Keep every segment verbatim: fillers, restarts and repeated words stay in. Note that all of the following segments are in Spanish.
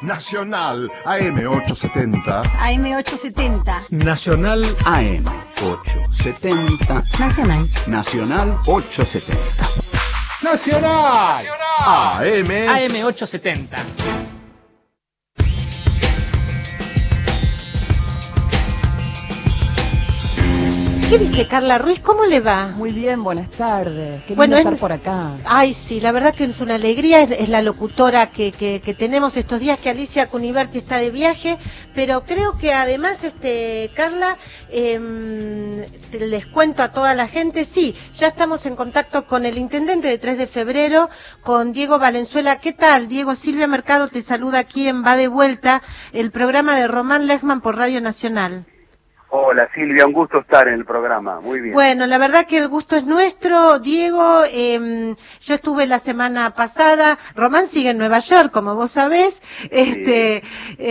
Nacional A M ochocientos setenta. A M ochocientos setenta. Nacional A M ochocientos setenta. Nacional. Nacional ochocientos setenta. Nacional. Nacional. A M. A M ochocientos setenta. ¿Qué dice Carla Ruiz? ¿Cómo le va? Muy bien, buenas tardes. Qué Bueno, lindo estar es- por acá. Ay, sí, la verdad que es una alegría, es, es la locutora que, que, que tenemos estos días, que Alicia Cuniverti está de viaje, pero creo que además, este Carla, eh, te- les cuento a toda la gente, sí, ya estamos en contacto con el intendente de tres de febrero, con Diego Valenzuela. ¿Qué tal, Diego? Silvia Mercado te saluda aquí en Va de Vuelta, el programa de Román Lechman por Radio Nacional. Hola Silvia, un gusto estar en el programa, muy bien. Bueno, la verdad que el gusto es nuestro, Diego. Eh, yo estuve la semana pasada, Román sigue en Nueva York, como vos sabés, este,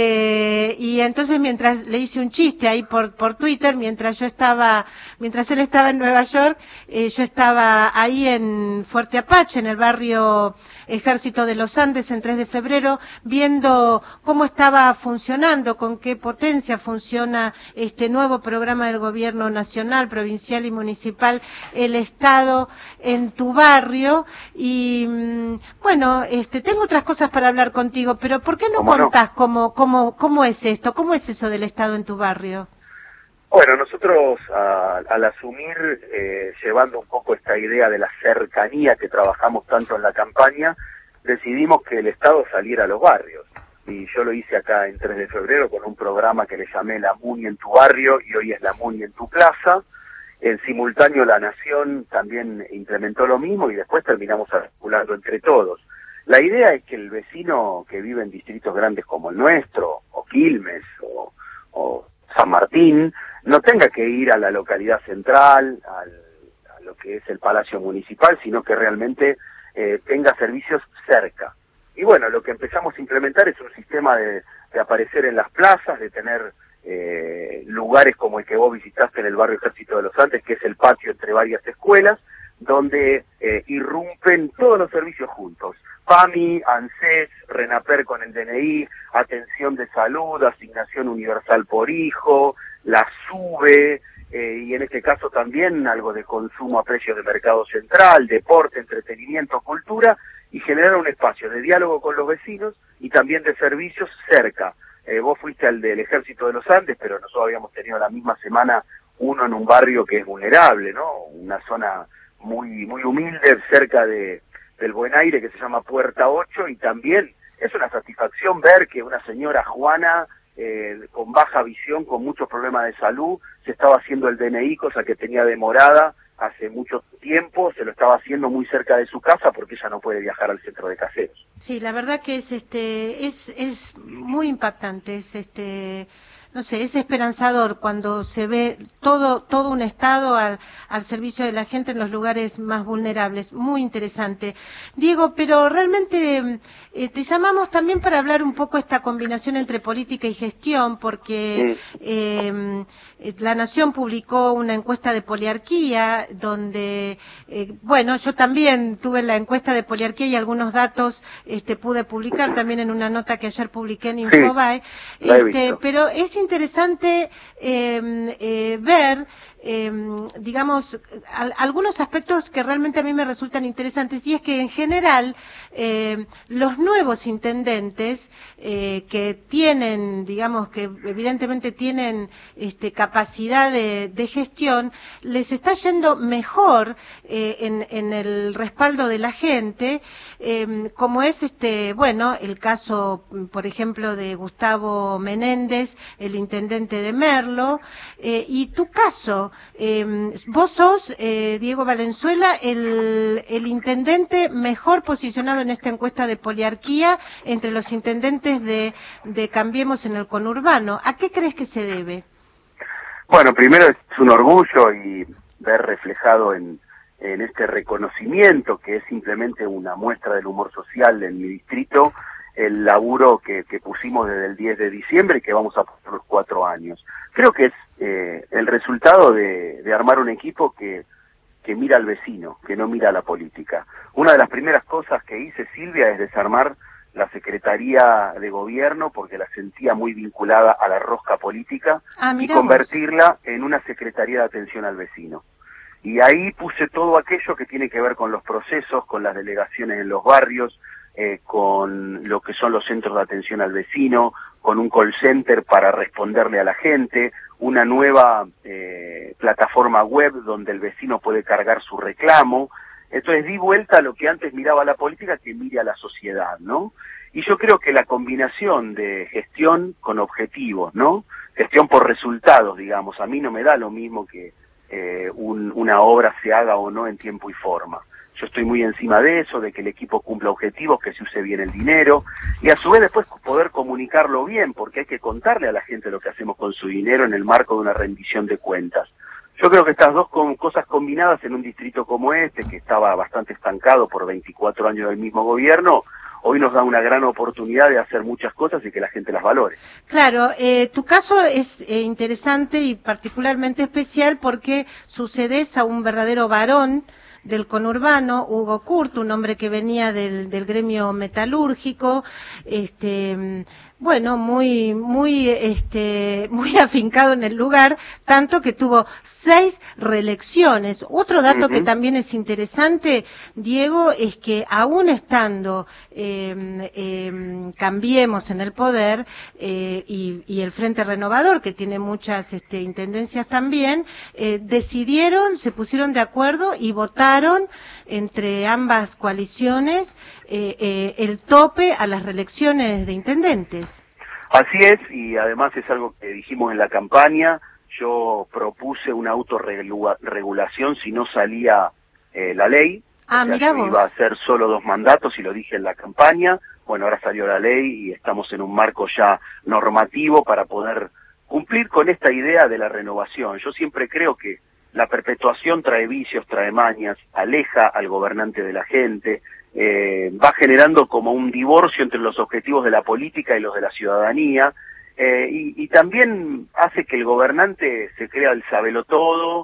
eh, y entonces mientras le hice un chiste ahí por por Twitter, mientras yo estaba, mientras él estaba en Nueva York, eh, yo estaba ahí en Fuerte Apache, en el barrio Ejército de los Andes, en tres de febrero, viendo cómo estaba funcionando, con qué potencia funciona este nuevo programa del gobierno nacional, provincial y municipal, el Estado en tu barrio. Y mm, bueno, este, tengo otras cosas para hablar contigo, pero ¿por qué no ¿Cómo no? contás cómo, cómo, cómo es esto? ¿Cómo es eso del Estado en tu barrio? Bueno, nosotros a- al asumir, eh, llevando un poco esta idea de la cercanía que trabajamos tanto en la campaña, decidimos que el Estado saliera a los barrios. Y yo lo hice acá en tres de febrero con un programa que le llamé La Muni en tu barrio y hoy es La Muni en tu plaza. En simultáneo La Nación también implementó lo mismo y después terminamos articulando entre todos. La idea es que el vecino que vive en distritos grandes como el nuestro, o Quilmes, o, o San Martín, no tenga que ir a la localidad central, al, a lo que es el Palacio Municipal, sino que realmente eh, tenga servicios cerca. Y bueno, lo que empezamos a implementar es un sistema de, de aparecer en las plazas, de tener eh, lugares como el que vos visitaste en el barrio Ejército de los Andes, que es el patio entre varias escuelas, donde eh, irrumpen todos los servicios juntos. PAMI, ANSES, RENAPER con el D N I, atención de salud, asignación universal por hijo, la SUBE, eh, y en este caso también algo de consumo a precios de mercado central, deporte, entretenimiento, cultura, y generar un espacio de diálogo con los vecinos y también de servicios cerca. Eh, vos fuiste al del Ejército de los Andes, pero nosotros habíamos tenido la misma semana uno en un barrio que es vulnerable, ¿no? Una zona muy muy humilde cerca de del Buen Aire que se llama Puerta ocho, y también es una satisfacción ver que una señora Juana eh, con baja visión, con muchos problemas de salud, se estaba haciendo el D N I, cosa que tenía demorada hace mucho tiempo, se lo estaba haciendo muy cerca de su casa porque ella no puede viajar al centro de Caseros. Sí, la verdad que es este es es muy impactante, es este no sé, es esperanzador cuando se ve todo todo un estado al al servicio de la gente en los lugares más vulnerables. Muy interesante. Diego, pero realmente eh, te llamamos también para hablar un poco esta combinación entre política y gestión, porque eh, eh, La Nación publicó una encuesta de poliarquía donde, eh, bueno, yo también tuve la encuesta de poliarquía y algunos datos este pude publicar también en una nota que ayer publiqué en Infobae. la he Este, visto. pero es interesante eh, eh, ver, eh, digamos, al- algunos aspectos que realmente a mí me resultan interesantes, y es que en general eh, los nuevos intendentes eh, que tienen, digamos, que evidentemente tienen este, capacidad de, de gestión, les está yendo mejor eh, en, en el respaldo de la gente, eh, como es este, bueno, el caso, por ejemplo, de Gustavo Menéndez, el intendente de Merlo, eh, y tu caso, eh, vos sos, eh, Diego Valenzuela, el, el intendente mejor posicionado en esta encuesta de poliarquía entre los intendentes de, de Cambiemos en el conurbano. ¿A qué crees que se debe? Bueno, primero es un orgullo y ver reflejado en, en este reconocimiento, que es simplemente una muestra del humor social en mi distrito, el laburo que, que pusimos desde el diez de diciembre y que vamos a por los cuatro años. Creo que es eh, el resultado de, de armar un equipo que, que mira al vecino, que no mira a la política. Una de las primeras cosas que hice, Silvia, es desarmar la Secretaría de Gobierno porque la sentía muy vinculada a la rosca política ah, y convertirla en una Secretaría de Atención al Vecino. Y ahí puse todo aquello que tiene que ver con los procesos, con las delegaciones en los barrios, eh, con lo que son los centros de atención al vecino, con un call center para responderle a la gente, una nueva eh, plataforma web donde el vecino puede cargar su reclamo. Entonces di vuelta a lo que antes miraba la política, que mire a la sociedad, ¿no? Y yo creo que la combinación de gestión con objetivos, ¿no? Gestión por resultados, digamos, a mí no me da lo mismo que eh, un, una obra se haga o no en tiempo y forma. Yo estoy muy encima de eso, de que el equipo cumpla objetivos, que se use bien el dinero, y a su vez después poder comunicarlo bien, porque hay que contarle a la gente lo que hacemos con su dinero en el marco de una rendición de cuentas. Yo creo que estas dos con, cosas combinadas en un distrito como este, que estaba bastante estancado por veinticuatro años del mismo gobierno, hoy nos da una gran oportunidad de hacer muchas cosas y que la gente las valore. Claro, eh, tu caso es eh, interesante y particularmente especial porque sucedes a un verdadero varón del conurbano, Hugo Kurt, un hombre que venía del, del gremio metalúrgico, este, bueno, muy, muy, este, muy afincado en el lugar, tanto que tuvo seis reelecciones. Otro dato uh-huh. que también es interesante, Diego, es que aún estando eh, eh, Cambiemos en el poder eh, y, y el Frente Renovador, que tiene muchas este, intendencias también, eh, decidieron, se pusieron de acuerdo y votaron entre ambas coaliciones eh, eh, el tope a las reelecciones de intendentes. Así es, y además es algo que dijimos en la campaña. Yo propuse una autorregulación si no salía eh, la ley. Ah, o sea, mira yo vos. iba a hacer solo dos mandatos y lo dije en la campaña. Bueno, ahora salió la ley y estamos en un marco ya normativo para poder cumplir con esta idea de la renovación. Yo siempre creo que la perpetuación trae vicios, trae mañas, aleja al gobernante de la gente, eh, va generando como un divorcio entre los objetivos de la política y los de la ciudadanía, eh, y, y también hace que el gobernante se crea el sabelotodo,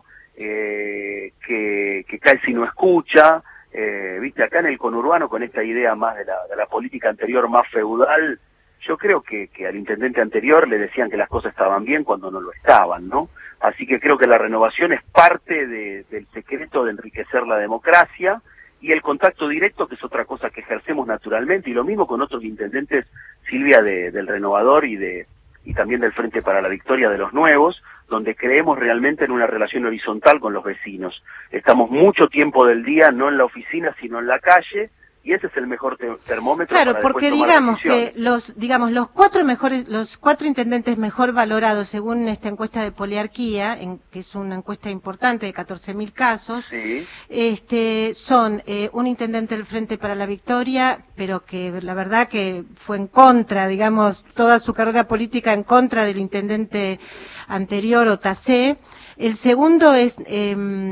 eh, que, que cae si no escucha, eh, viste, acá en el conurbano con esta idea más de la, de la política anterior más feudal, yo creo que, que al intendente anterior le decían que las cosas estaban bien cuando no lo estaban, ¿no? Así que creo que la renovación es parte de, del secreto de enriquecer la democracia y el contacto directo, que es otra cosa que ejercemos naturalmente, y lo mismo con otros intendentes, Silvia, de, del Renovador y de y también del Frente para la Victoria de los Nuevos, donde creemos realmente en una relación horizontal con los vecinos. Estamos mucho tiempo del día, no en la oficina, sino en la calle, y ese es el mejor te termómetro. Claro, para porque digamos que los digamos los cuatro mejores los cuatro intendentes mejor valorados según esta encuesta de Poliarquía, en, que es una encuesta importante de catorce mil casos, sí. este son eh, un intendente del Frente para la Victoria, pero que la verdad que fue en contra, digamos, toda su carrera política en contra del intendente anterior, Otacé. El segundo es eh,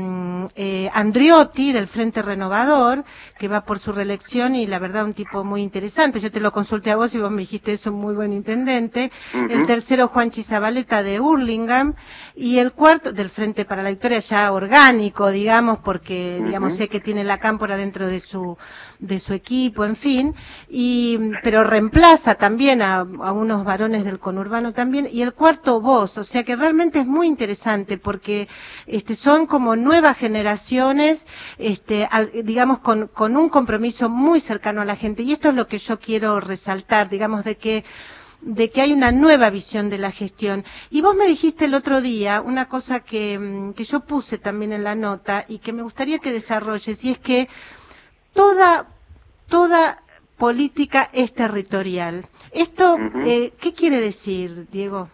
eh, Andriotti, del Frente Renovador, que va por su reelección y la verdad un tipo muy interesante. Yo te lo consulté a vos y vos me dijiste es un muy buen intendente. Uh-huh. El tercero, Juanchi Zabaleta, de Hurlingham. Y el cuarto, del Frente para la Victoria, ya orgánico, digamos, porque uh-huh. digamos sé que tiene la Cámpora dentro de su de su equipo, en fin, y pero reemplaza también a, a unos varones del conurbano también. Y el cuarto, vos, o sea que realmente es muy interesante porque este son como nuevas generaciones, este al, digamos con con un compromiso muy cercano a la gente, y esto es lo que yo quiero resaltar, digamos, de que de que hay una nueva visión de la gestión. Y vos me dijiste el otro día una cosa que, que yo puse también en la nota y que me gustaría que desarrolles, y es que toda toda política es territorial. Esto, uh-huh. eh, ¿qué quiere decir, Diego?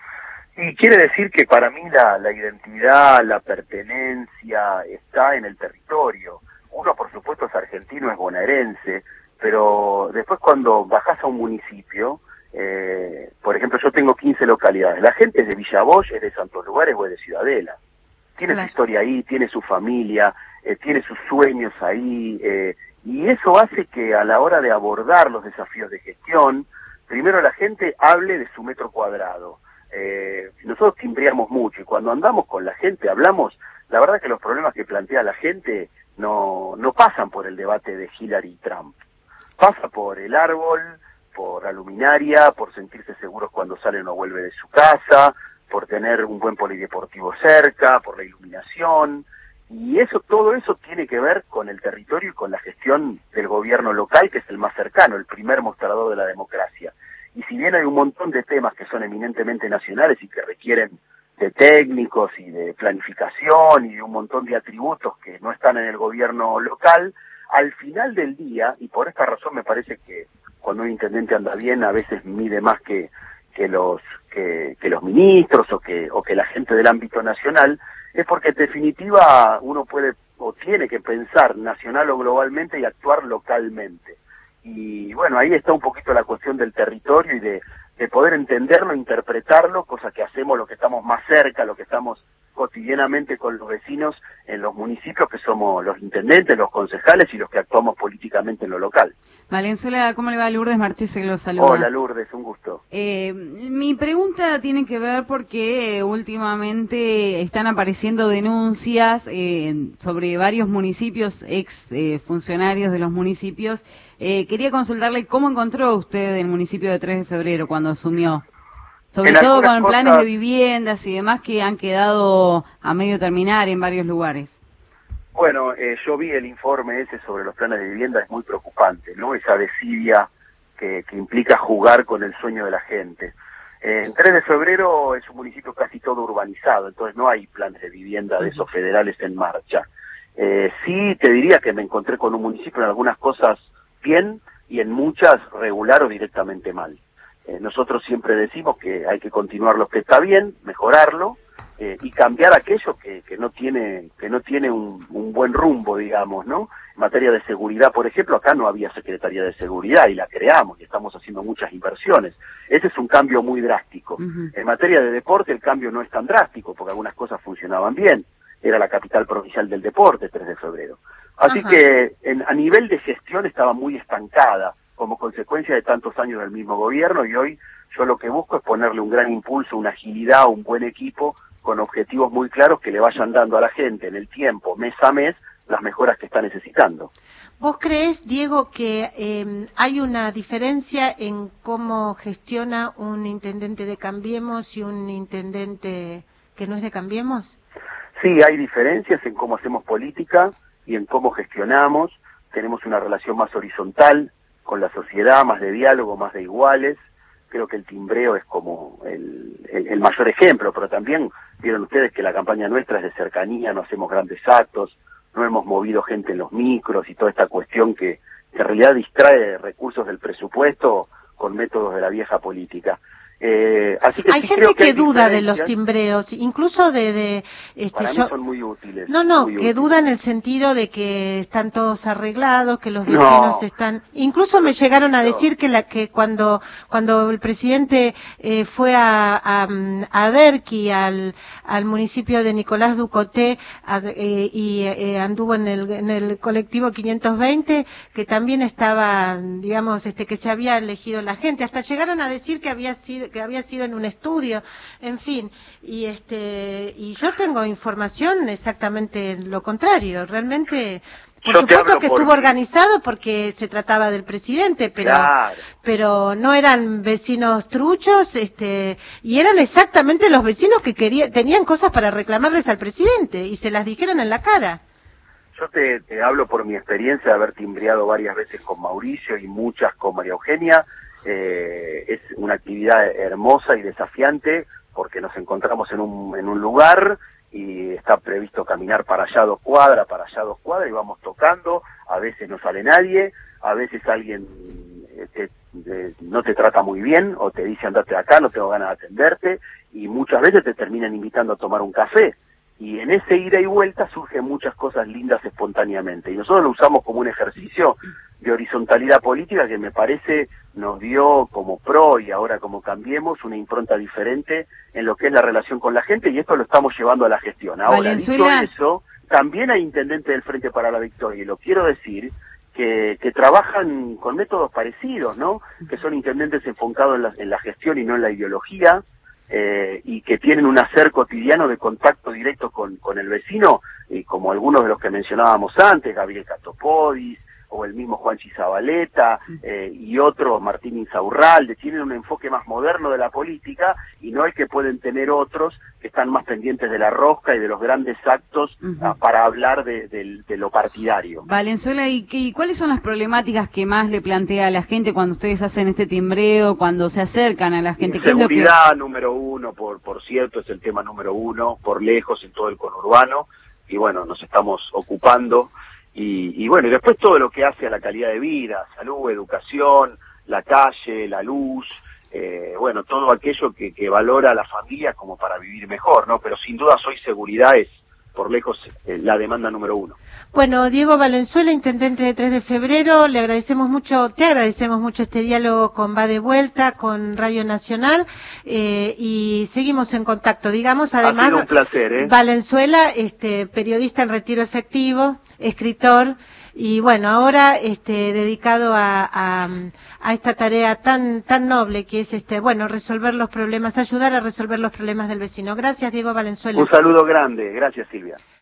Y quiere decir que para mí la, la identidad, la pertenencia está en el territorio. Uno, por supuesto, es argentino, es bonaerense, pero después cuando bajás a un municipio, eh, por ejemplo, yo tengo quince localidades, la gente es de Villa Bosch, es de Santos Lugares o es de Ciudadela. Tiene claro. su historia ahí, tiene su familia, eh, tiene sus sueños ahí, eh, y eso hace que a la hora de abordar los desafíos de gestión, primero la gente hable de su metro cuadrado. Eh, nosotros timbreamos mucho y cuando andamos con la gente, hablamos, la verdad que los problemas que plantea la gente no, no pasan por el debate de Hillary y Trump. pasa por el árbol, por la luminaria, por sentirse seguros cuando salen o vuelve de su casa, por tener un buen polideportivo cerca, por la iluminación, y eso, todo eso tiene que ver con el territorio y con la gestión del gobierno local, que es el más cercano, el primer mostrador de la democracia. Y si bien hay un montón de temas que son eminentemente nacionales y que requieren de técnicos y de planificación y de un montón de atributos que no están en el gobierno local, al final del día, y por esta razón me parece que cuando un intendente anda bien a veces mide más que, que los que, que los ministros o que, o que la gente del ámbito nacional, es porque en definitiva uno puede o tiene que pensar nacional o globalmente y actuar localmente. Y bueno, ahí está un poquito la cuestión del territorio y de, de poder entenderlo, interpretarlo, cosa que hacemos los que estamos más cerca, los que estamos cotidianamente con los vecinos en los municipios, que somos los intendentes, los concejales y los que actuamos políticamente en lo local. Valenzuela, ¿cómo le va? Lourdes Marchese que lo saluda. Hola Lourdes, un gusto. Eh, mi pregunta tiene que ver porque eh, últimamente están apareciendo denuncias eh, sobre varios municipios, ex eh, funcionarios de los municipios. Eh, quería consultarle cómo encontró usted el municipio de tres de febrero cuando asumió. Sobre todo con cosas, planes de viviendas y demás que han quedado a medio terminar en varios lugares. Bueno, eh, yo vi el informe ese sobre los planes de vivienda, es muy preocupante, ¿no? Esa desidia que, que implica jugar con el sueño de la gente. Eh, en tres de febrero es un municipio casi todo urbanizado, entonces no hay planes de vivienda de esos federales en marcha. Eh, sí te diría que me encontré con un municipio en algunas cosas bien y en muchas regular o directamente mal. Eh, nosotros siempre decimos que hay que continuar lo que está bien, mejorarlo eh, y cambiar aquello que, que no tiene que no tiene un, un buen rumbo, digamos, ¿no? En materia de seguridad, por ejemplo, acá no había Secretaría de Seguridad y la creamos y estamos haciendo muchas inversiones. Ese es un cambio muy drástico. Uh-huh. En materia de deporte el cambio no es tan drástico porque algunas cosas funcionaban bien. Era la capital provincial del deporte, tres de febrero. Así uh-huh. que en, a nivel de gestión estaba muy estancada, como consecuencia de tantos años del mismo gobierno, y hoy yo lo que busco es ponerle un gran impulso, una agilidad, un buen equipo, con objetivos muy claros que le vayan dando a la gente en el tiempo, mes a mes, las mejoras que está necesitando. ¿Vos creés, Diego, que eh, hay una diferencia en cómo gestiona un intendente de Cambiemos y un intendente que no es de Cambiemos? Sí, hay diferencias en cómo hacemos política y en cómo gestionamos. Tenemos una relación más horizontal con la sociedad, más de diálogo, más de iguales. Creo que el timbreo es como el, el, el mayor ejemplo, pero también vieron ustedes que la campaña nuestra es de cercanía, no hacemos grandes actos, no hemos movido gente en los micros y toda esta cuestión que, que en realidad distrae recursos del presupuesto con métodos de la vieja política. Eh, así que hay sí gente creo que, que hay duda de los timbreos, incluso de, de este, para yo, mí son muy útiles. No, no, muy que útiles. duda en el sentido de que están todos arreglados, que los vecinos no. están. Incluso me llegaron a decir que la que cuando cuando el presidente eh, fue a a, a Derqui, al al municipio de Nicolás Ducoté a, eh, y eh, anduvo en el en el colectivo quinientos veinte, que también estaba, digamos, este que se había elegido la gente. Hasta llegaron a decir que había sido que había sido en un estudio, en fin, y este y yo tengo información exactamente lo contrario, realmente, por yo supuesto que por estuvo mí. organizado porque se trataba del presidente, pero Claro. pero no eran vecinos truchos, este, y eran exactamente los vecinos que querían, tenían cosas para reclamarles al presidente y se las dijeron en la cara. Yo te, te hablo por mi experiencia de haber timbreado varias veces con Mauricio y muchas con María Eugenia. Eh, es una actividad hermosa y desafiante porque nos encontramos en un, en un lugar y está previsto caminar para allá dos cuadras, para allá dos cuadras y vamos tocando, a veces no sale nadie, a veces alguien te, te, no te trata muy bien o te dice andate de acá, no tengo ganas de atenderte y muchas veces te terminan invitando a tomar un café. Y en ese ida y vuelta surgen muchas cosas lindas espontáneamente. Y nosotros lo usamos como un ejercicio de horizontalidad política que me parece nos dio como PRO y ahora como Cambiemos una impronta diferente en lo que es la relación con la gente y esto lo estamos llevando a la gestión. Ahora, Valenzuela. dicho eso, también hay intendentes del Frente para la Victoria y lo quiero decir que, que trabajan con métodos parecidos, ¿no? Que son intendentes enfocados en la, en la gestión y no en la ideología. Eh, y que tienen un hacer cotidiano de contacto directo con, con el vecino, y como algunos de los que mencionábamos antes, Gabriel Catopodis, o el mismo Juanchi Zabaleta eh, y otros, Martín Insaurralde, tienen un enfoque más moderno de la política y no el que pueden tener otros que están más pendientes de la rosca y de los grandes actos uh-huh. a, para hablar de, de, de lo partidario. Valenzuela, ¿y, qué, ¿y cuáles son las problemáticas que más le plantea a la gente cuando ustedes hacen este timbreo, cuando se acercan a la gente? ¿Qué Seguridad es lo que... número uno, por, por cierto, es el tema número uno, por lejos en todo el conurbano, y bueno, nos estamos ocupando. Y, y bueno, y después todo lo que hace a la calidad de vida, salud, educación, la calle, la luz, eh, bueno, todo aquello que, que valora a la familia como para vivir mejor, ¿no? Pero sin duda hoy seguridad es, por lejos, eh, la demanda número uno. Bueno, Diego Valenzuela, intendente de tres de febrero, le agradecemos mucho, te agradecemos mucho este diálogo con Va de Vuelta, con Radio Nacional, eh, y seguimos en contacto, digamos, además. Ha sido un placer, ¿eh? Valenzuela, este, periodista en retiro efectivo, escritor, y bueno, ahora, este, dedicado a, a, a esta tarea tan, tan noble que es, este, bueno, resolver los problemas, ayudar a resolver los problemas del vecino. Gracias, Diego Valenzuela. Un saludo grande, gracias, Silvia.